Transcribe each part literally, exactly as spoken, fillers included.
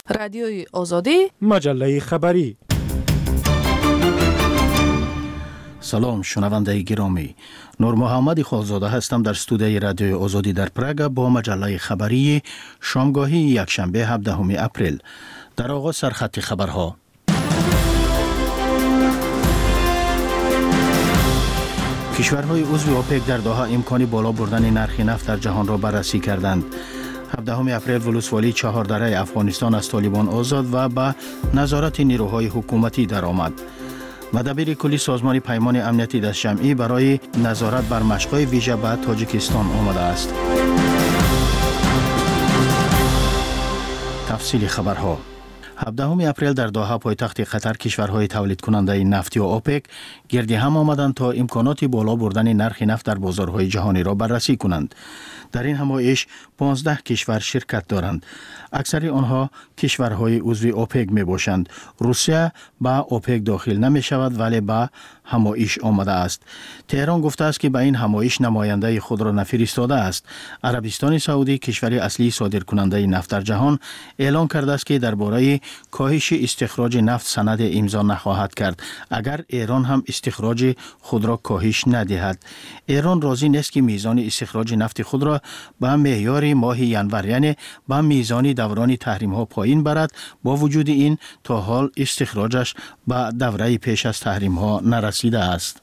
رادیوی آزادی، مجله خبری. سلام شنونده گرامی، نور محمد خالزاده هستم در استودیوی رادیوی آزادی در پراگ با مجله خبری شامگاهی یکشنبه هفدهم اپریل. در آغاز سرخط خبرها. کشورهای عضو اوپک در دوحه امکان بالا بردن نرخ نفت در جهان را بررسی کردند. هفدهم اپریل ولسوالی چهاردره افغانستان از طالبان آزاد و به نظارت نیروهای حکومتی درآمد. مدبیر کلی سازمان پیمان امنیتی دست جمعی برای نظارت بر مشق‌های ویژه به تاجیکستان آمده است. تفصیل خبرها. هفدهم اپریل در دوحه پایتخت قطر کشورهای تولید کننده نفتی و اوپک گردی هم آمدند تا امکانات بالا بردن نرخ نفت در بازارهای جهانی را بررسی کنند. در این همایش پانزده کشور شرکت دارند. اکثر آنها کشورهای عضو اوپک می باشند. روسیه به اوپک داخل نمی شود ولی به همایش آمده است. تهران گفته است که به این همایش نماینده خود را نفرستاده است. عربستان سعودی کشور اصلی صادر کننده نفت در جهان اعلام کرده است که درباره کاهش استخراج نفت سند امضا نخواهد کرد اگر ایران هم استخراج خود را کاهش ندهد. ایران راضی نیست که میزان استخراج نفت خود را به معیار ماه ینور یعنی به میزان دوران تحریم ها پایین برد. با وجود این تا حال استخراجش به دوره پیش از تحریم ها نرسیده است.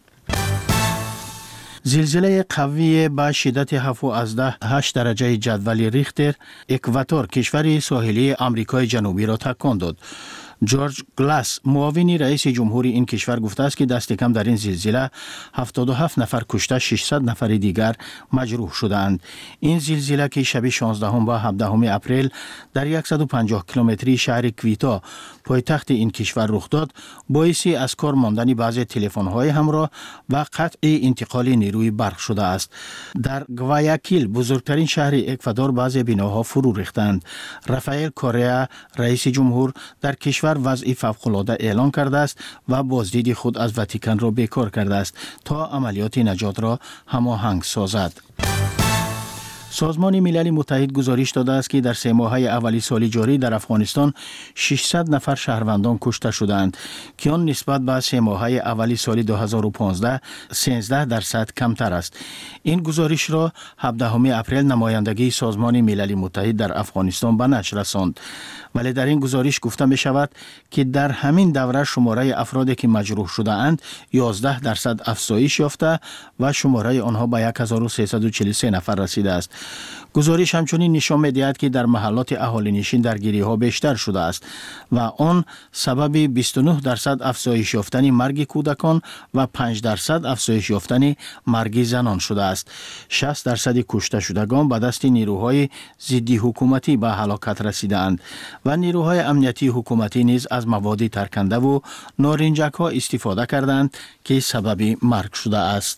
زلزله قوی با شدت هفت از ده هشت درجه جدول ریختر اکواتور کشور ساحلی آمریکای جنوبی را تکان داد. جورج گلاس معاون رئیس جمهور این کشور گفته است که دست کم در این زلزله هفتاد و هفت نفر کشته ششصد نفر دیگر مجروح شدند. این زلزله که شب شانزدهم و هفدهم اپریل در صد و پنجاه کیلومتری شهر کویتا پایتخت این کشور رخ داد باعث از کار ماندن بعضی تلفن‌های همراه و قطع انتقال نیروی برق شده است. در گوایاکیل بزرگترین شهر اکوادور بعضی بناها فرو ریختند. رافائل کوریا رئیس جمهور در کشور وضع فوق‌العاده اعلان کرده است و بازدید خود از واتیکان را بیکار کرده است تا عملیات نجات را هماهنگ سازد. سازمان ملل متحد گزارش داده است که در سه ماهه اولی سال جاری در افغانستان ششصد نفر شهروندان کشته شدند که آن نسبت به سه ماهه اولی سال دو هزار و پانزده سیزده درصد کمتر است. این گزارش را هفدهم اپریل نمایندگی سازمان ملل متحد در افغانستان به نشر رساند. ولی در این گزارش گفته می شود که در همین دوره شماره افرادی که مجروح شده اند یازده درصد افزایش یافته و شماره آنها به هزار و سیصد و چهل و سه نفر رسیده است. گزارش همچنین نشان می‌دهد که در محلات اهالی نشین درگیری‌ها بیشتر شده است و آن سبب بیست و نه درصد افزایش یافتن مرگ کودکان و پنج درصد افزایش یافتن مرگ زنان شده است. شصت درصد کشته شدگان به دست نیروهای ضد حکومتی به هلاکت رسیدند و نیروهای امنیتی حکومتی نیز از مواد ترکنده و نارنجک‌ها استفاده کردند که سبب مرگ شده است.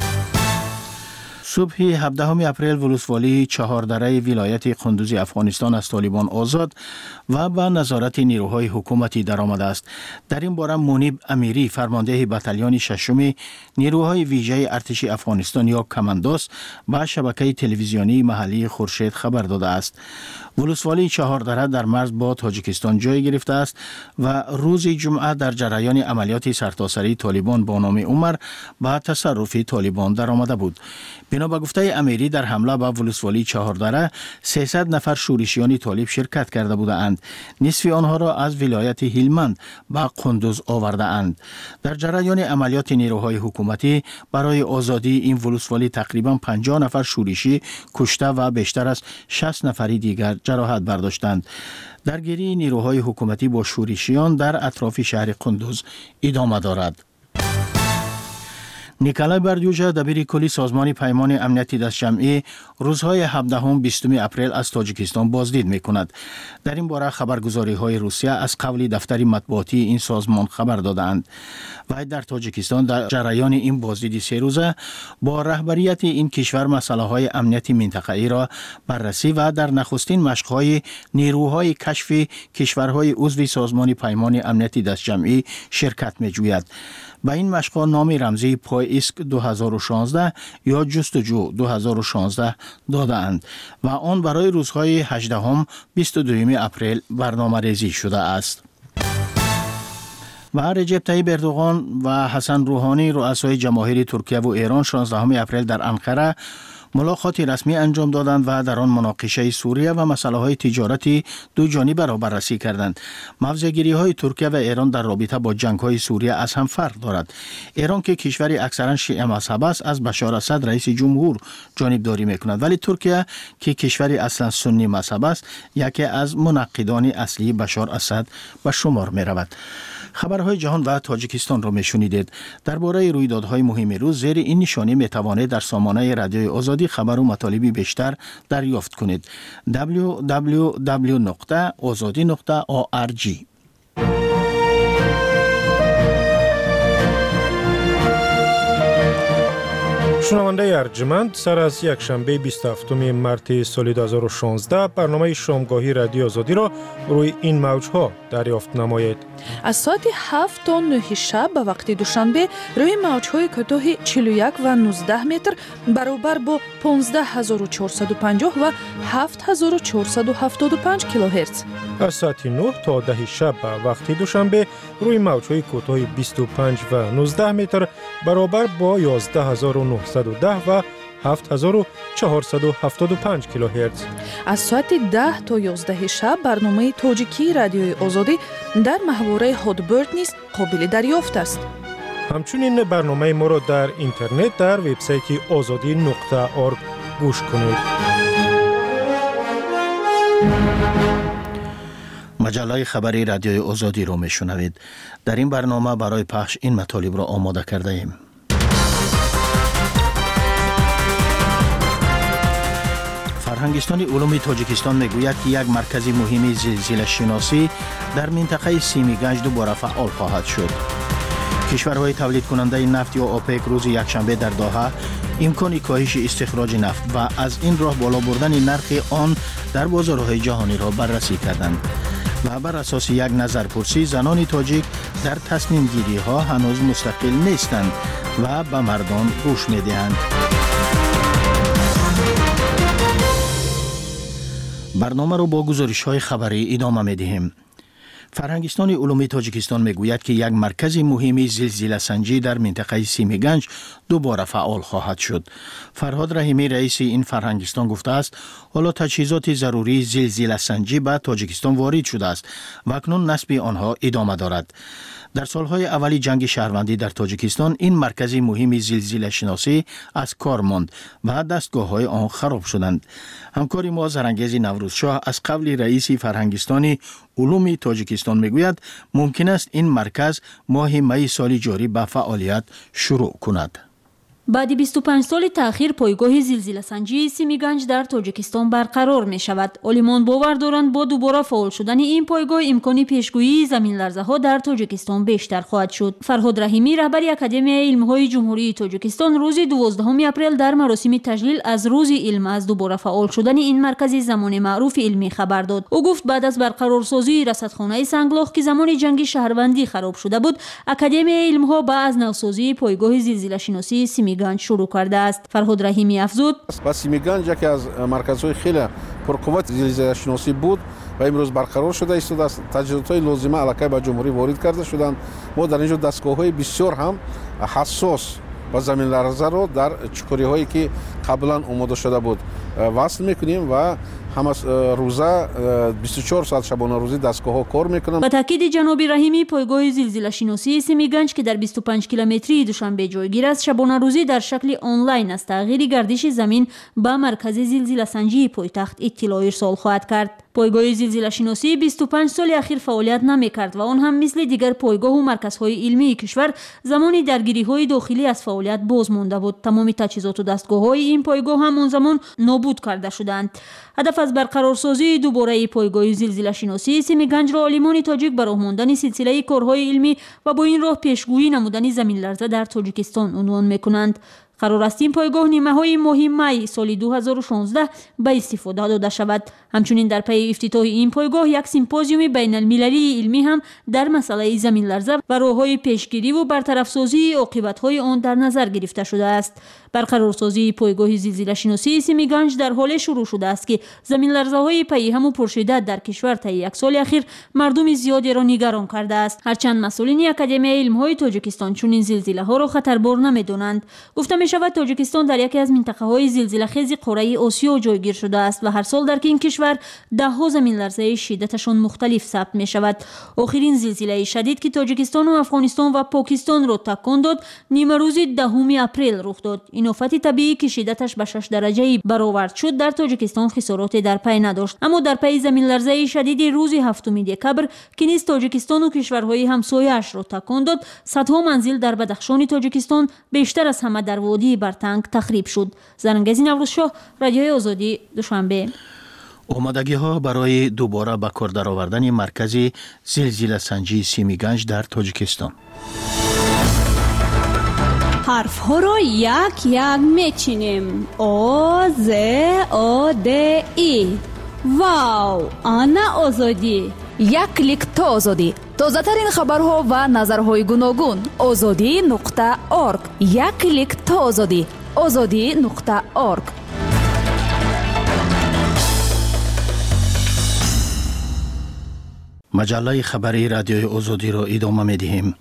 صبح هفدهم اپریل ولسوالی چهاردره ولایت قندوز افغانستان از طالبان آزاد و به نظارت نیروهای حکومتی درآمده است. در این باره منیب امیری فرمانده بتالین ششم نیروهای ویژه ارتش افغانستان یا کماندوس به شبکه تلویزیونی محلی خورشید خبر داده است. ولسوالی چهاردره در مرز با تاجیکستان جای گرفته است و روز جمعه در جریان عملیات سرتاسری طالبان با نام عمر به تصرف طالبان درآمده بود. بنا به گفته امیری در حمله به ولسوالی چهاردره سیصد نفر شورشیان طالب شرکت کرده بودند. نصف آنها را از ولایت هلمند به قندوز آورده اند. در جریان عملیات نیروهای حکومتی برای آزادی این ولسوالی تقریبا پنجاه نفر شورشی کشته و بیشتر از شصت نفری دیگر جراحت برداشتند. درگیری نیروهای حکومتی با شورشیان در اطراف شهر قندوز ادامه دارد. نیکلای بردیوژا دبیر کلی سازمان پیمان امنیتی دست جمعی روزهای هفدهم بیستم اپریل از تاجیکستان بازدید می کند. در این باره خبرگزاری های روسیه از قول دفتر مطبوعاتی این سازمان خبر دادند. و در تاجیکستان در جریان این بازدید سه روزه با رهبریت این کشور مسئله های امنیتی منطقه‌ای را بررسی و در نخستین مشق‌های نیروهای کشف کشورهای عضو سازمان پیمان امنیتی دست جمعی شرکت می جوید. به این مشق‌ها نام رمزی پاییسک دو هزار و شانزده یا جستجو دو هزار و شانزده دادند و آن برای روزهای هجدهم بیست و دوم اپریل برنامه ریزی شده است. و رجب طیب اردوغان و حسن روحانی رؤسای جماهیر ترکیه و ایران شانزدهم اپریل در انقره ملاقاتی رسمی انجام دادند و در آن مناقشه سوریه و مسائل تجارتی دو جانبه را بررسی کردند. موضع‌گیری های ترکیه و ایران در رابطه با جنگ های سوریه از هم فرق دارد. ایران که کشوری اکثرا شیعه مذهب است از بشار اسد رئیس جمهور جانبداری میکند، ولی ترکیه که کشوری اصلا سنی مذهب است یکی از منقدان اصلی بشار اسد به شمار می رود. خبرهای جهان و تاجیکستان را میشنیدید. درباره رویدادهای مهم روز زیر این نشانی می توانید در سامانه رادیوی آزادی خبر و مطالبی بیشتر دریافت کنید. دبلیو دبلیو دبلیو نقطه آزادی نقطه او آر جی. شنونده ارجمند، سر از یک شنبه بیست و هفتم مارس سال دو هزار و شانزده برنامه شامگاهی رادیو آزادی را روی این موج‌ها دریافت نمایید. از ساعت هفت تا نه شب به وقت دوشنبه روی موج‌های کوتاه چهل و یک و نوزده متر برابر با پانزده هزار و چهارصد و پنجاه و هفت هزار و چهارصد و هفتاد و پنج کیلوهرتز. از ساعت نه تا ده شب به وقت دوشنبه روی موج‌های کوتاه بیست و پنج و نوزده متر برابر با یازده هزار و نهصد و ده و هفت هزار و چهارصد و هفتاد و پنج کیلوهرتز. از ساعت ده تا یازده شب برنامه تاجیکی رادیوی آزادی در محوره هادبرد نیز قابل دریافت است. همچنین برنامه ما را در اینترنت در وبسایت آزادی نقطه org گوش کنید. مجله خبری رادیوی آزادی را میشنوید. در این برنامه برای پخش این مطالب را آماده کرده ایم. فرهنگستان علوم تاجیکستان میگوید که یک مرکز مهم زلزله شناسی در منطقه سیمیگنج دوباره فعال خواهد شد. کشورهای تولید کننده نفت یا اوپک روز یکشنبه در دوحه امکان کاهش استخراج نفت و از این راه بالا بردن نرخ آن در بازارهای جهانی را بررسی کردند. و بر اساس یک نظرپرسی زنان تاجیک در تصمیم گیری ها هنوز مستقل نیستند و به مردان گوش میدهند. برنامه رو با گزارش‌های خبری ادامه می‌دهیم. فرهنگستان علوم تاجیکستان میگوید که یک مرکز مهم زلزله سنجی در منطقه سیمیگنج دوباره فعال خواهد شد. فرهاد رحیمی رئیس این فرهنگستان گفته است حالا تجهیزات ضروری زلزله سنجی به تاجیکستان وارد شده است و اکنون نصب آنها ادامه دارد. در سالهای اولی جنگ شهروندی در تاجیکستان این مرکز مهم زلزله شناسی از کار ماند و دستگاه‌های آن خراب شدند. همکاری ما زرانگیز نوروزشاه از قبل رئیس فرهنگستان علوم تاجیکستان میگوید ممکن است این مرکز ماه می سال جاری به فعالیت شروع کند. بعد بیست و پنج سال تأخیر پایگاه زلزله سنجی سیمیگنج در تاجیکستان برقرار می شود. عالمان باور دارند با دوباره فعال شدن این پایگاه امکان پیشگویی زمین لرزه ها در تاجیکستان بیشتر خواهد شد. فرهاد رحیمی رهبر اکادمی علم های جمهوری تاجیکستان روز دوازدهم اپریل در مراسم تجلیل از روز علم از دوباره فعال شدن این مرکز زمان معروف علمی خبر داد. او گفت بعد از برقرارسازی رصدخانه سنگلاخ که زمان جنگ شهروندی خراب شده بود، اکادمی علم ها با از نوسازی پایگاه زلزله شناسی سیمیگنج شروع کرده است. فرهاد رحیمی افزود: سیمیگنج یکی از مرکزهای خیلی پرقوت زلزله شناسی بود و امروز برقرار شده است. تجهیزات لازمه علاقه به جمهوری وارد کرده شدند. ما در اینجا دستگاه‌های بسیار هم حساس و زمین لرزه رو در چکوری‌هایی که قبلا آماده شده بود وصل میکنیم و هم روزه بیست و چهار ساعت شبانه روزی دستگاه‌ها کار میکنند. با تاکید جناب رحیمی پایگاه زلزله شناسی سیمیگنج که در بیست و پنج کیلومتری دوشنبه جایگیر است شبانه روزی در شکل آنلاین از تغییر گردش زمین به مرکز زلزله سنجی پایتخت اطلاع ارسال خواهد کرد. پایگاه زلزله شناسی بیست و پنج سال اخیر فعالیت نمی‌کرد و آن هم مثل دیگر پایگاه و مرکزهای علمی کشور زمانی درگیری‌های داخلی از فعالیت باز مانده بود. تمام تجهیزات و دستگاه‌های این پایگاه هم اون زمان نابود کرده شدند. هدف از برقرارسازی دوباره پایگاه زلزله شناسی سیمیگنج را عالمان تاجیک به راه ماندن سلسله کارهای علمی و با این راه پیشگویی نمودن زمین لرزه در تاجیکستان عنوان می‌کنند. قرار است این پایگاه نیمه‌های ماه می سال دو هزار و شانزده به استفاده داده شود. همچنین در پی افتتاح این پایگاه یک سیمپوزیوم بین المللی علمی هم در مسئله زمین لرزه و راه‌های پیشگیری و برطرف‌سازی عاقبت‌های آن در نظر گرفته شده است. برقرارسازی پایگاه زلزله شناسی سیمیگنج در حال شروع شده است که زمین لرزه‌های پی هم و پرشدت در کشور طی یک سال اخیر مردم زیادی را نگران کرده است. هرچند مسئولین اکادمی علم‌های تاجیکستان چنین زلزله‌ها را خطربار نمی‌دانند. گفته می‌شود تاجیکستان در یکی از منطقه‌های زلزله‌خیز قاره آسیا جایگیر شده است و هر سال در این کشور ده‌ها زمین لرزه شدتشان مختلف ثبت می‌شود. آخرین زلزله شدید که تاجیکستان و افغانستان و پاکستان را تکان داد نیمه روز دهم اپریل رخ داد. این آفت طبیعی که شدتش به شش درجه برآورد شد در تاجیکستان خساراتی در پی نداشت، اما در پی زمین لرزه شدید روز هفتم دکبر که نیز تاجیکستان و کشورهای همسایه‌اش را تکان داد، صدها منزل در بدخشان تاجیکستان بیشتر از همه در وادی برتنگ تخریب شد. زرنگزی نوروزشاه، رادیوی آزادی، دوشنبه. آمادگی ها برای دوباره به کار درآوردن مرکز زلزله سنجی سیمیگنج در تاجیکستان. حرف ها را یک یک میچینیم. او ز او د ای. واو، آنا آزادی. یک کلیک تا آزادی. تازه ترین خبرها و نظرهای گوناگون. آزادی نقطه اورگ. یک کلیک تا آزادی. آزادی نقطه اورگ. مجله خبری رادیوی آزادی را ادامه می‌دهیم.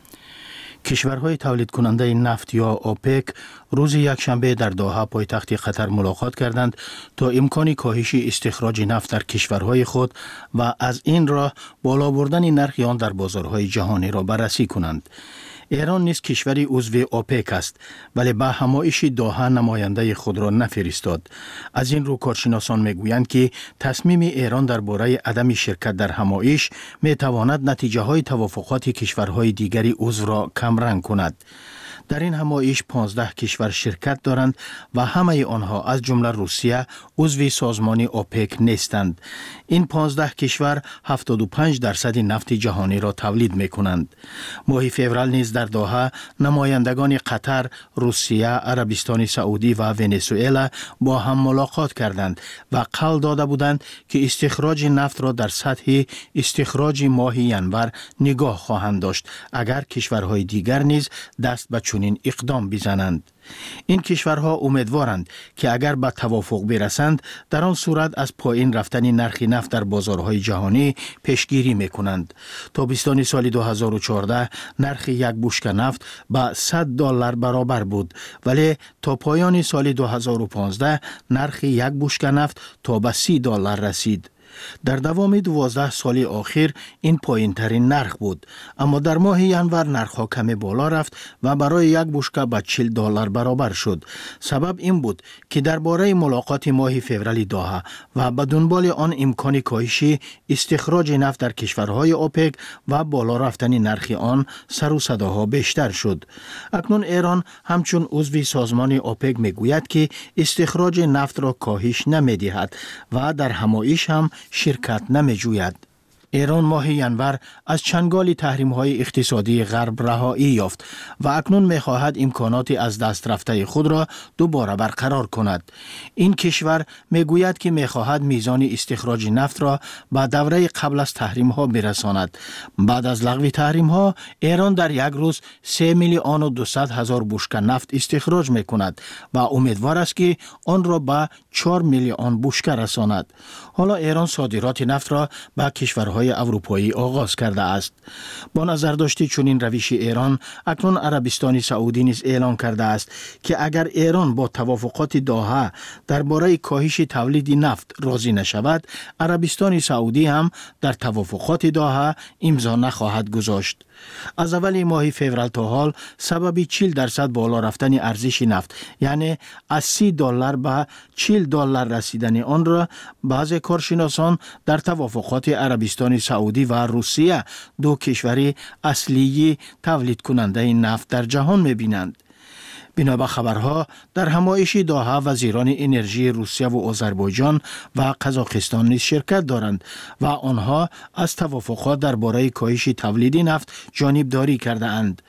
کشورهای تولید کننده نفت یا اوپک روز یکشنبه در دوحه پایتخت قطر ملاقات کردند تا امکان کاهش استخراج نفت در کشورهای خود و از این راه بالا بردن نرخ آن در بازارهای جهانی را بررسی کنند. ایران نیز کشوری عضو اوپک است ولی به همایش دوحه نماینده خود را نفرستاد. از این رو کارشناسان میگویند که تصمیم ایران درباره عدم شرکت در همایش میتواند نتیجه های توافقات کشورهای دیگری عضو را کمرنگ کند. در این همایش پانزده کشور شرکت دارند و همه آنها از جمله روسیه عضو سازمان اوپک نیستند. این پانزده کشور هفتاد و پنج درصد نفت جهانی را تولید می کنند. ماه فوریه نیز در دوحه نمایندگان قطر، روسیه، عربستان سعودی و ونزوئلا با هم ملاقات کردند و قول داده بودند که استخراج نفت را در سطح استخراج ماه ینور نگاه خواهند داشت اگر کشورهای دیگر نیز دست به چنین اقدام بزنند. این کشورها امیدوارند که اگر به توافق برسند در آن صورت از پایین رفتن نرخ نفت در بازارهای جهانی پیشگیری میکنند. تابستان سال دو هزار و چهارده نرخ یک بشکه نفت به صد دلار برابر بود ولی تا پایان سال دو هزار و پانزده نرخ یک بشکه نفت تا به سی دلار رسید. در دوام دوازده سال آخر این پایین ترین نرخ بود، اما در ماه ینور نرخ ها کمی بالا رفت و برای یک بشکه به چهل دلار برابر شد. سبب این بود که درباره ملاقات ماه فوریه دوحه و به دنبال آن امکان کاهش استخراج نفت در کشورهای اوپک و بالا رفتن نرخ آن سر و صداها بیشتر شد. اکنون ایران همچون عضو سازمان اوپک میگوید که استخراج نفت را کاهش نمیدهد و در همایش هم شرکت نمی جوید. ایران ماه ینور از چنگال تحریم‌های اقتصادی غرب رهایی یافت و اکنون می‌خواهد امکانات از دست رفته خود را دوباره برقرار کند. این کشور میگوید که می‌خواهد میزان استخراج نفت را به دوره قبل از تحریم‌ها برساند. بعد از لغو تحریم‌ها ایران در یک روز سه میلیون و دویست هزار بشکه نفت استخراج می‌کند و امیدوار است که آن را به چهار میلیون بشکه رساند. حالا ایران صادرات نفت را به کشورهای اروپایی آغاز کرده است. با نظر داشتی چنین روش ایران، اکنون عربستان سعودی نیز اعلان کرده است که اگر ایران با توافقات دوحه درباره کاهش تولید نفت راضی نشود، عربستان سعودی هم در توافقات دوحه امضا نخواهد گذاشت. از اول ماه فوریه تا حال سبب چهل درصد بالا رفتن ارزش نفت، یعنی از سی دلار به چهل دلار رسیدن آن را بعض کارشناسان در توافقات عربستان سعودی و روسیه، دو کشور اصلی تولید کننده نفت در جهان می‌بینند. بنا به خبرها در همایش دوحه وزیران انرژی روسیه و آذربایجان و قزاقستان نیز شرکت دارند و آنها از توافقات درباره کاهش تولید نفت جانبداری کرده اند.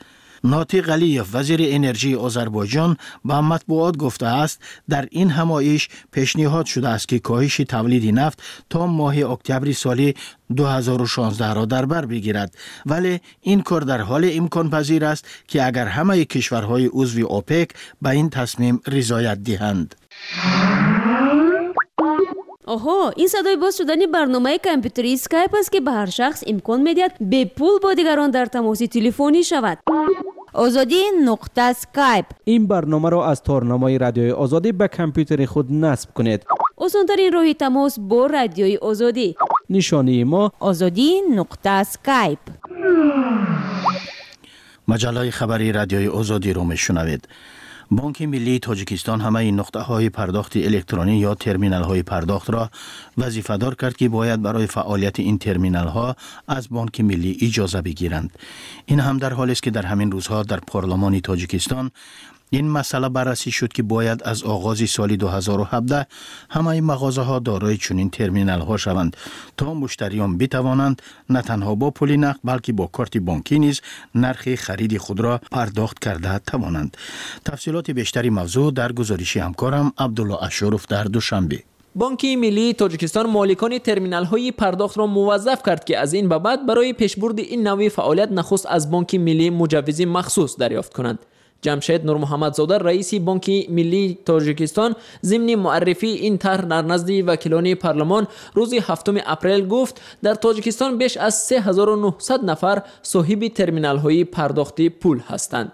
ناطق علیف وزیر انرژی آذربایجان با مطبوعات گفته است در این همایش پیشنهاد شده است که کاهش تولید نفت تا ماه اکتبر سال دو هزار و شانزده را در بر بگیرد، ولی این کار در حال امکان پذیر است که اگر همه کشورهای عضو اوپک به این تصمیم رضایت دهند. آها، این صدای باز شدن برنامه کامپیوتری اسکایپ است که به هر شخص امکان میدهد به پول با دیگران در تماس تلفنی شود. آزادی نقطه اسکایپ. این برنامه را از تارنمای رادیوی آزادی به کامپیوتر خود نصب کنید. آسان‌ترین راه تماس با رادیوی آزادی. نشانی ما آزادی نقطه اسکایپ. مجله خبری رادیوی آزادی رو میشنوید. بانک ملی تاجیکستان همه این نقطه های پرداخت الکترونی یا ترمینال های پرداخت را وظیفه دار کرد که باید برای فعالیت این ترمینال ها از بانک ملی اجازه بگیرند. این هم در حالی است که در همین روزها در پارلمان تاجیکستان این مسئله بررسی شد که باید از آغاز سال دو هزار و هفده همه مغازه ها دارای چنین ترمینال ها شوند تا مشتریان بتوانند نه تنها با پول نقد بلکه با کارت بانکی نیز نرخ خرید خود را پرداخت کرده توانند. تفصیلات بیشتری موضوع در گزارش همکارم عبدالله اشرف در دوشنبه. بانک ملی تاجیکستان مالکان ترمینال های پرداخت را موظف کرد که از این به بعد برای پیشبرد این نوع فعالیت نخست از بانک ملی مجوز مخصوص دریافت کنند. جمشید نور محمد زاده رئیس بانک ملی تاجیکستان ضمن معرفی این طرح در نزد وکیلان پارلمان روز هفتم اپریل گفت در تاجیکستان بیش از سه هزار و نهصد نفر صاحب ترمینال های پرداخت پول هستند.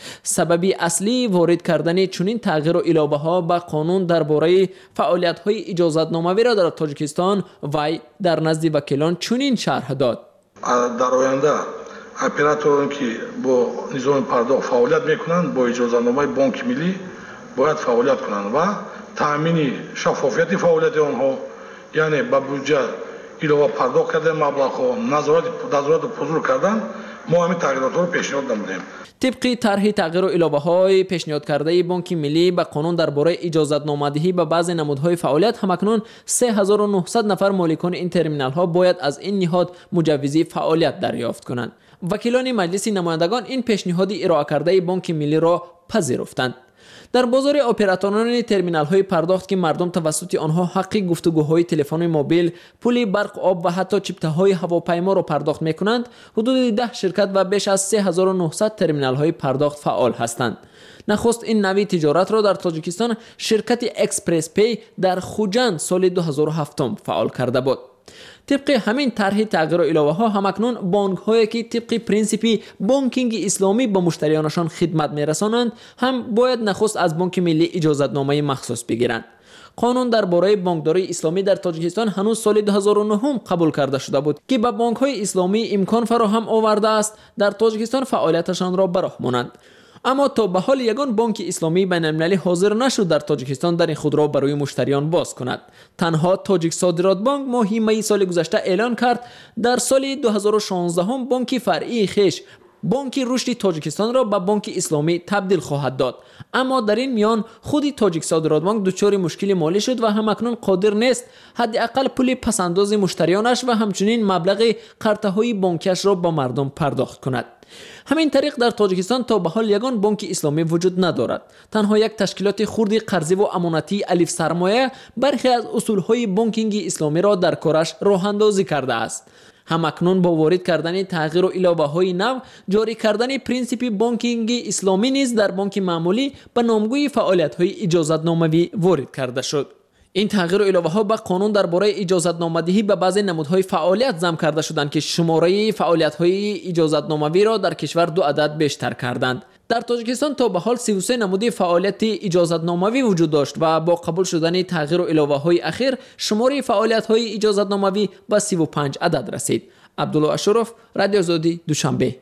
سببی اصلی وارد کردن چنین تغییر و علاوه ها به قانون درباره فعالیت های اجازت ناموی را در تاجیکستان وی در نزد وکیلان چنین شرح داد. در آینده اپراتوران که با نظام پرداخت فعالیت میکنند با اجازه‌نامه بانک ملی باید فعالیت کنند و تامین شفافیت فعالیت آنها، یعنی به بودجه علاوه پرداخت کردن مبلغ‌ها، نظارت نظارت حضور کردن، ما همین تغییرات رو پیشنهاد نمودیم. طبق طرح تغییر و علاوه های پیشنهاد کرده بانک ملی به قانون درباره اجازت نامدهی به بعضی نمودهای فعالیت، همکنون سه هزار و نهصد نفر مالکان این ترمینال ها باید از این نهاد مجوزی فعالیت دریافت کنند. وکیلان مجلس نمایندگان این پیشنهاد ارائه کرده بانک ملی را پذیرفتند. در بازار اپراتوران ترمینال های پرداخت که مردم توسط آنها حق گفتگوهای تلفن موبیل، پول برق، آب و حتی چپته های هواپیما را پرداخت می کنند، حدود ده شرکت و بیش از سه هزار و نهصد ترمینال های پرداخت فعال هستند. نخست این نوع تجارت را در تاجیکستان شرکت اکسپرس پی در خوجند سال دو هزار و هفت فعال کرده بود. طبق همین طرح تغییر و علاوه ها همکنون بانک هایی که طبق پرینسیپی بانکینگ اسلامی به مشتریانشان خدمت میرسانند هم باید نخست از بانک ملی اجازت نامه مخصوص بگیرند. قانون درباره بانکداری اسلامی در تاجیکستان هنوز سال دو هزار و نه قبول کرده شده بود که به بانک های اسلامی امکان فراهم آورده است در تاجیکستان فعالیتشان را براه مانند. اما تا به حال یگان بانک اسلامی بین المللی حاضر نشد در تاجیکستان در این خود را برای مشتریان باز کند. تنها تاجیک صادرات بانک ماه می سال گذشته اعلان کرد در سال دو هزار و شانزده هم بانک فرعی خیش بانک رشد تاجیکستان را به بانک اسلامی تبدیل خواهد داد. اما در این میان خود تاجیک صادرات بانک دچار مشکل مالی شد و همکنون قادر نیست حداقل پول پسنداز مشتریانش و همچنین مبلغ قرضه های بانکیش را به مردم پرداخت کند. همین طریق در تاجیکستان تا به حال یگان بانک اسلامی وجود ندارد. تنها یک تشکیلات خردی قرضی و امانتی الف سرمایه برخی از اصولهای بانکینگ اسلامی را در کارش راه اندازی کرده است. همکنون با وارد کردن تغییر و علاوه های نو، جاری کردن پرینسیپ بانکینگ اسلامی نیز در بانک معمولی به نامگوی فعالیت های اجازت ناموی وارد کرده شد. این تغییر و علاوه ها به قانون درباره اجازت نامدهی به بعضی نمودهای فعالیت ضم کرده شدند که شماره فعالیت های اجازت ناموی را در کشور دو عدد بیشتر کردند. در تاجیکستان تا به حال سی و سه نمود فعالیت اجازت ناموی وجود داشت و با قبول شدن تغییر و علاوه های اخیر شماره فعالیت های اجازت ناموی به سی و پنج عدد رسید. عبدالله اشرف، رادیو آزادی، دوشنبه.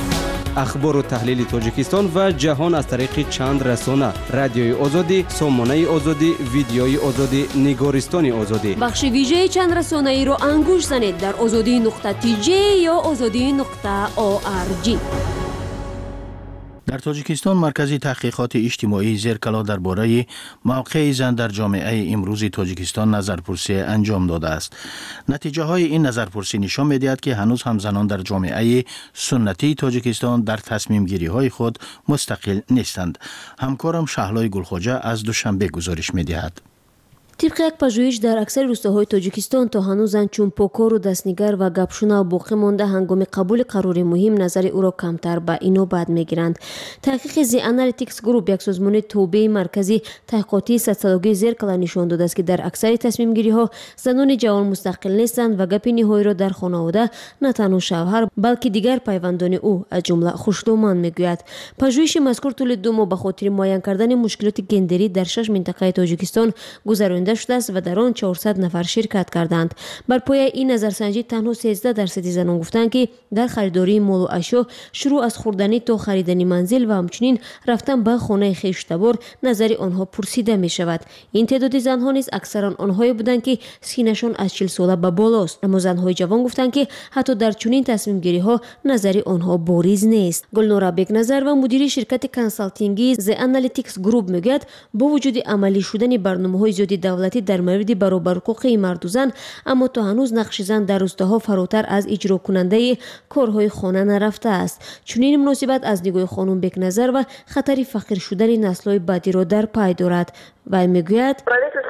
اخبار و تحلیل تاجیکستان و جهان از طریق چند رسانه: رادیوی آزادی، سامانه آزادی، ویدیوی آزادی، نگارستان آزادی. بخش ویژه چند رسانه ای رو انگوش زنید در آزادی نقطه تی جی یا آزادی نقطه او آر جی. در تاجیکستان مرکزی تحقیقات اجتماعی زیرکلا درباره موقع زن در جامعه امروزی تاجیکستان نظرپرسی انجام داده است. نتیجه های این نظرپرسی نشان می‌دهد که هنوز هم زنان در جامعه سنتی تاجیکستان در تصمیم گیری های خود مستقل نیستند. همکارم شهلای گلخواجه از دوشنبه گزارش می‌دهد. طبق یک پژوهش در اکثر روستاهای تاجیکستان تا هنوز زن چون پوکار و دستنگر و گپشونا باقی مانده هنگام قبول قرار مهم نظر او را کمتر به اینوبت میگیرند. تحقیق زی انالیتیکس گروپ یک سازمان توبه مرکزی تحقیقاتی سوسیولوژی زیرکلا نشان داده است که در اکثر تصمیم گیری ها زنان جوان مستقل نیستند و گپ نهایی را در خانواده نه تنها شوهر بلکه دیگر پیوندان او از جمله خوشدومان میگوید. پژوهش مذکور طول دو ماه به خاطر معین کردن مشکلات گندری در شش منطقه تاجیکستان گذرانده شده است و در آن چهارصد نفر شرکت کردند. بر پایه این نظرسنجی تنها سیزده درصد زنان گفتند که در خریداری مال و اشیا شروع از خوردنی تا خریدن منزل و همچنین رفتن به خانه خویش تبار نظر آنها پرسیده می شود. این تعداد زنها نیز اکثرا آنهایی بودند که سنشان از چهل ساله به بالاست، اما زنهای جوان گفتند که حتی در چنین تصمیم گیری ها نظر آنها باریز نیست. گلنورا بیگ نظر و مدیر شرکت کنسالتینگی ز انالیتیکس گروپ میگوید با وجود عملی شدن برنامه‌های زیادی دولتی در مورد برابر حقوق مرد و زن، اما تا هنوز نقش زن در روستاها فراتر از اجرا کننده کارهای خانه نرفته است. چنین مناسبت از نگاه خانم بیگ نظر و خطر فقیر شدن نسل‌های بعدی را در پی دارد و میگوید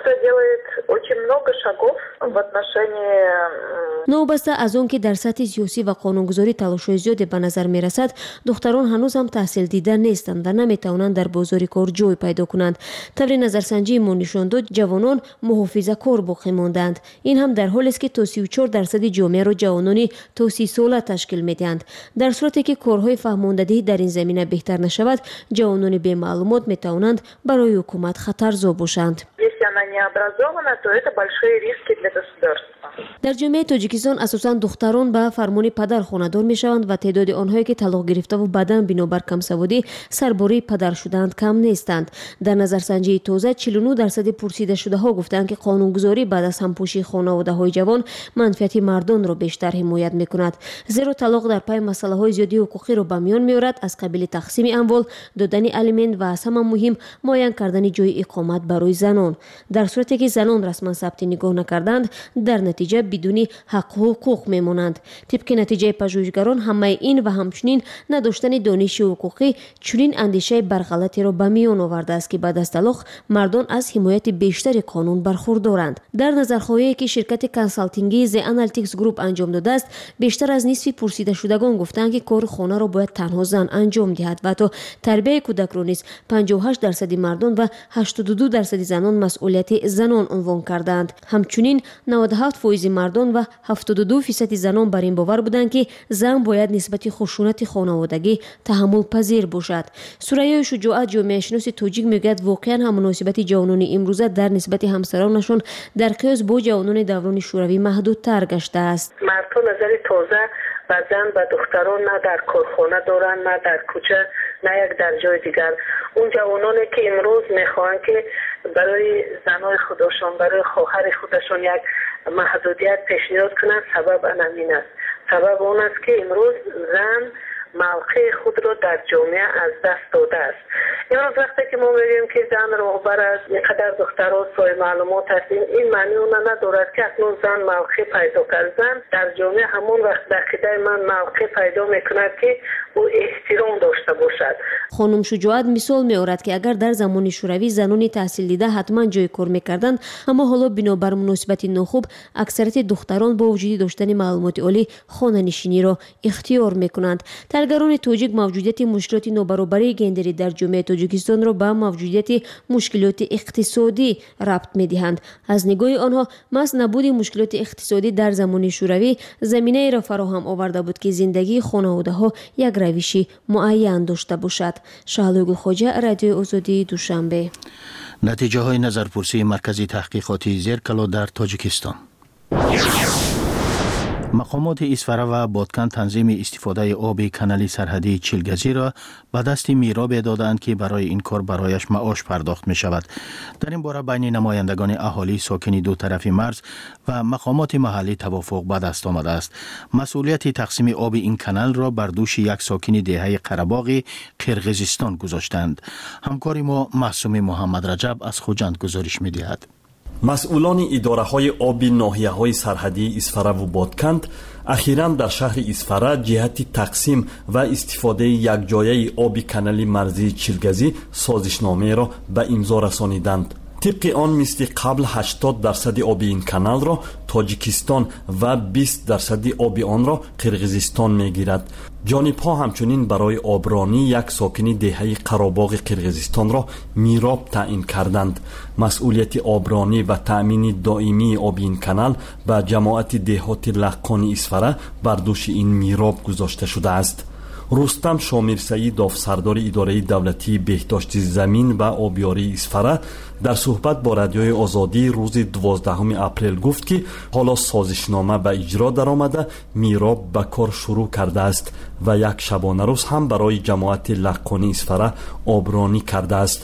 نوبسته از اون که در سطح سیاسی و قانونگذاری تلاش‌های زیادی به نظر می رسد، دختران هنوز هم تحصیل دیده نیستند و نمی توانند در بازار کار جای پیدا کنند. طور نظرسنجی ما نشان داد جوانان محافظه کار باقی ماندند. این هم در حالی است که تا سی و چهار درصد جامعه را جوانانی تا سی ساله تشکیل میدهند. در صورتی که کارهای فهماندهی در این زمینه بهتر نشود، جوانان بی معلومات می توانند برای حکومت خطرزا باشند. در جامعه تاجیکستان اساساً دختران به فرمان پدر خانه‌دار میشوند و تعداد آنهایی که طلاق گرفته و بعداً بنابر کم سوادی سرباری پدر شدند کم نیستند. در نظرسنجی تازه چهل و نه درصد پرسیده شده ها گفتند که قانونگذاری بعد از همپوشی خانواده‌های جوان منفعت مردان را بیشتر حمایت میکند، زیرا طلاق در پای مسائل زیادی حقوقی را به میان میآورد، از قبیل تقسیم اموال، دادن الیمنت و از همه مهم معین کردن جای اقامت برای زنان. در صورتی که زنان رسما ثبت نگاه نکردند، در نتیجه بدون حق و حقوق میمانند. طبق نتیجه پژوهشگران همه این و همچنین نداشتن دانش حقوقی چنین اندیشه برغلطی را به میان آورده است که بعد از طلاق مردان از حمایت بیشتر قانون برخوردارند. در نظرخواهی که شرکت کنسالتینگی ز انالیتیکس گروپ انجام داده است، بیشتر از نصف پرسیده شدگان گفتند که کار خانه را باید تنها زن انجام دهد و تا تربیت کودک را نیز پنجاه و هشت درصد مردان و هشتاد و دو درصد زنان مسئولیت زنان عنوان کردند. همچنین نود و هفت درصد مردان و هفتاد و دو درصد زنان بر این باور بودند که زن باید نسبت خشونت خانوادگی تحمل پذیر باشد. سریا شجاعت جامعه شناس تاجیک میگوید واقعا هم مناسبت جوانان امروزه در نسبت همسرانشان در قیاس با جوانان دوران شوروی محدودتر گشته است. مردها نظر تازه و زن و دختران نه در کارخانه دارن، نه در کوچه، نه یک در جای دیگر. اون جوانانی که امروز میخواهند که برای زنای خودشان، برای خواهر خودشان یک محدودیت پیشنهاد کنند، سبب همین است. سبب اون است که امروز زن موقع خود را در جامعه از دست داده است. امروز وقتی که ما میگیم که زن رهبر است، اینقدر دخترها سای معلومات هستیم، این معنی اون ندارد که اکنون زن موقع پیدا کرد. زن در جامعه همون وقت در عقیده من موقع پیدا میکند که او احترام داشته باشد. خانم شجاعت مثال میآورد که اگر در زمان شوروی زنان تحصیل دیده حتما جای کار میکردند، اما حالا بنابر مناسبت ناخوب اکثریت دختران با وجود داشتن معلومات عالی خانه نشینی را اختیار میکنند. تحلیلگران تاجیک موجودیت مشکلات نابرابری گندری در جامعه تاجیکستان را به موجودیت مشکلات اقتصادی ربط میدهند. از نگاه آنها محض نبود مشکلات اقتصادی در زمان شوروی زمینه را فراهم آورده بود که زندگی خانواده ها یک روشی معین داشته باشد. شهلای گلخواجه، رادیوی آزادی، دوشنبه. نتیجه های نظرپرسی مرکزی تحقیقاتی زیرکلا در تاجیکستان. مقامات اسفره و بادکن تنظیم استفاده آب کانال سرحدی چیلگزی را به دست میراب دادند که برای این کار برایش معاش پرداخت می شود. در این باره بین نمایندگان اهالی ساکن دو طرف مرز و مقامات محلی توافق به دست آمده است. مسئولیت تقسیم آب این کانال را بر دوش یک ساکن دهه قره‌باغ قرقیزستان گذاشتند. همکار ما معصوم محمد رجب از خوجند گزارش می دهد. مسئولان اداره های آبی ناحیه های سرحدی اسفره و بادکند اخیراً در شهر اسفره جهت تقسیم و استفاده یک جایه آبی کانال مرزی چیلگزی سازشنامه را به امضا رسانیدند. طبق آن مثل قبل هشتاد درصد آب این کانال را تاجیکستان و بیست درصد آب آن را قرقیزستان میگیرد. جانب‌ها همچنین برای آبرانی یک ساکن دهه قره‌باغ قرقیزستان را میراب تعیین کردند. مسئولیت آبرانی و تأمین دائمی آب این کانال به جماعت دهات لقانی اسفره بر دوش این میراب گذاشته شده است. رستم شامیرسایی داوسردار اداره دولتی بهداشت زمین و آبیاری اسفره در صحبت با رادیوی آزادی روز دوازدهم اپریل گفت که حالا سازشنامه به اجرا درآمده میراب به کار شروع کرده است و یک شبانه روز هم برای جماعت لقانی اسفره آبرانی کرده است.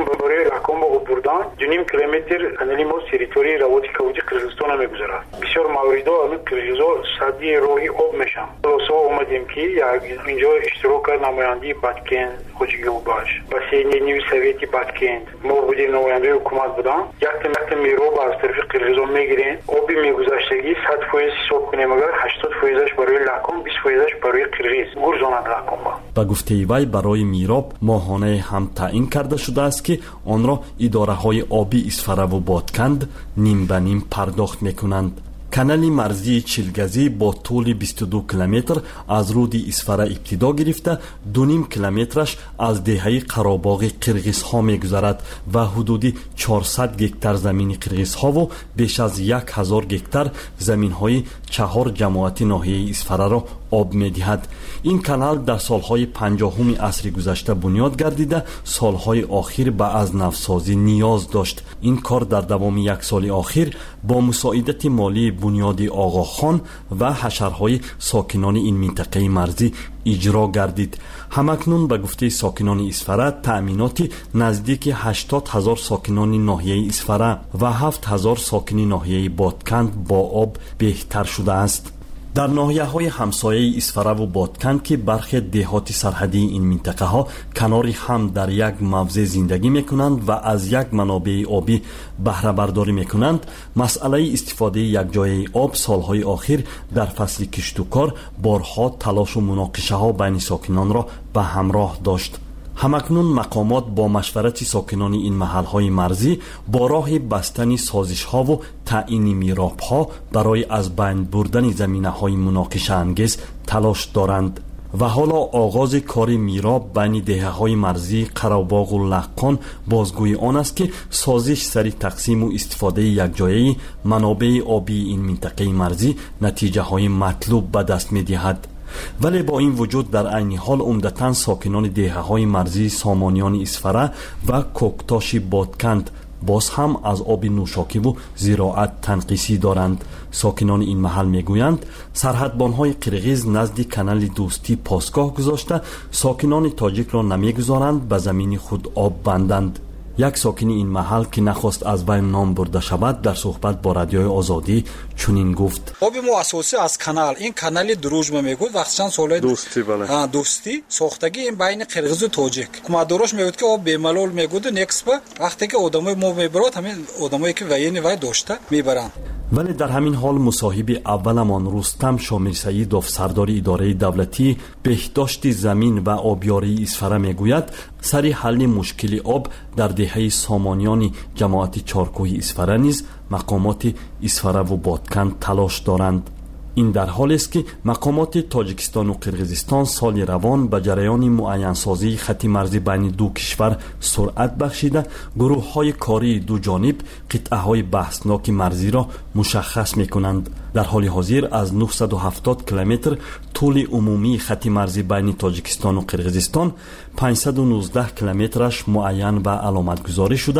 دو نیم کیلومتر کانال ما تریتوری روابط کوچی قرقیزستان میگذرد. بسیار مواردا الان قرقیزا صدی راهی آب میشن. درسته اومدیم که اینجا اشتراک نماینده بادکن خوجگی و باش. بسیار نیوی سویتی بادکن ما بودیم نماینده حکومت بودن. یک تمت میراب از طرف قرقیزا میگیرن. آبی میگذشتگی صد فیصد حساب کنیم اگر هشتاد فیصدش برای لقم بیست فیصدش برای قرقیز گرزانند لقم با. با گفته وی برای میراب ماهانه هم تعیین کرده شده است که آن را اداره های آبی اسفره و بادکند نیم به نیم پرداخت میکنند. کانال مرزی چیلگزی با طول بیست و دو کیلومتر از رود اسفره ابتدا گرفته دو نیم کیلومترش از دهه قره‌باغ قرقیزها میگذرد و حدودی چهارصد گکتار زمین قرقیزها و بیش از یک هزار گکتار زمین های چهار جماعت ناحیه اسفره را آب میدهد. این کانال در سالهای پنجاهم عصر گذشته بنیاد گردیده سالهای آخر به از نوسازی نیاز داشت. این کار در دوام یک سال آخر با مساعدت مالی بنیادی آقاخان و حشرهای ساکنان این منطقه مرزی اجرا گردید. همکنون به گفته ساکنان اسفره تأمینات نزدیک هشتاد هزار ساکنان ناحیه اسفره و هفت هزار ساکن ناحیه بادکند با آب بهتر شده است. در ناحیه های همسایه اسفره و بادکند که برخی دهات سرحدی این منطقه ها کناری هم در یک موضع زندگی میکنند و از یک منابع آبی بهره برداری میکنند، مسئله استفاده یک جای آب سالهای آخر در فصل کشت و کار بارها تلاش و مناقشه ها بین ساکنان را به همراه داشت. همکنون مقامات با مشورت ساکنان این محل‌های مرزی با راه بستن سازش‌ها و تعیین میراب‌ها برای از بین بردن زمینه‌های مناقشه انگیز تلاش دارند و حالا آغاز کار میراب بین دهه‌های مرزی قره‌باغ و لقان بازگوی آن است که سازش سری تقسیم و استفاده یک جایی منابع آبی این منطقه مرزی نتیجه‌های مطلوب به دست می‌دهد. ولی با این وجود در عین حال عمدتاً ساکنان دهه‌های مرزی سامانیان اسفره و کوکتاش بادکند باز هم از آب نوشاکی و زراعت تنقیصی دارند. ساکنان این محل میگویند سرحدبان‌های قرقیز نزد کانال دوستی پاسگاه گذاشته ساکنان تاجیک را نمیگذارند به زمین خود آب بندند. یک ساکن این محل که نخواست از وی نام برده شود در صحبت با رادیوی آزادی چنین گفت: آب ما اساسی از کانال، این کانال دروژمه میگود وقتی چند سال دوستی بله ها دوستی ساختگی این بین قرقیز و تاجیک حکومتدارش میگود که آب بیملال میگود نکس با وقتی که آدمای ما میبرد همین آدمایی که وین وی داشته میبرن. ولی در همین حال مصاحب اولمان رستم شامیرسایی داوسردار اداره دولتی بهداشت زمین و آبیاری اسفره میگوید سری حل مشکل آب در دهه سامانیان جماعت چارکوهی اسفره نیز مقامات اسفره و بادکند تلاش دارند. این در حالی است که مقامات تاجیکستان و قرقیزستان سال روان به جریان معین سازی خط مرزی بین دو کشور سرعت بخشیده گروه های کاری دو جانب قطعه های بحثناک مرزی را مشخص می کنند. در حال حاضر از نهصد و هفتاد کیلومتر طول عمومی خط مرزی بین تاجیکستان و قرقیزستان پانصد و نوزده کیلومترش معین و علامت گذاری شده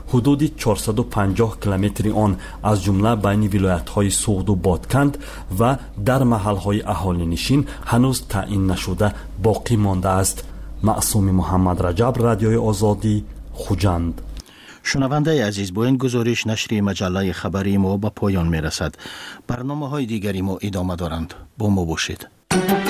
حدود چهارصد و پنجاه کیلومتری آن از جمله بین ولایت‌های سوغد و بادکند و در محل‌های اهالی نشین هنوز تعیین نشده باقی مانده است. معصوم محمد رجب، رادیوی آزادی، خوجند. شنونده عزیز، با این گزارش نشر مجله خبری ما به پایان می رسد. برنامه های دیگری ما ادامه دارند. با ما باشید.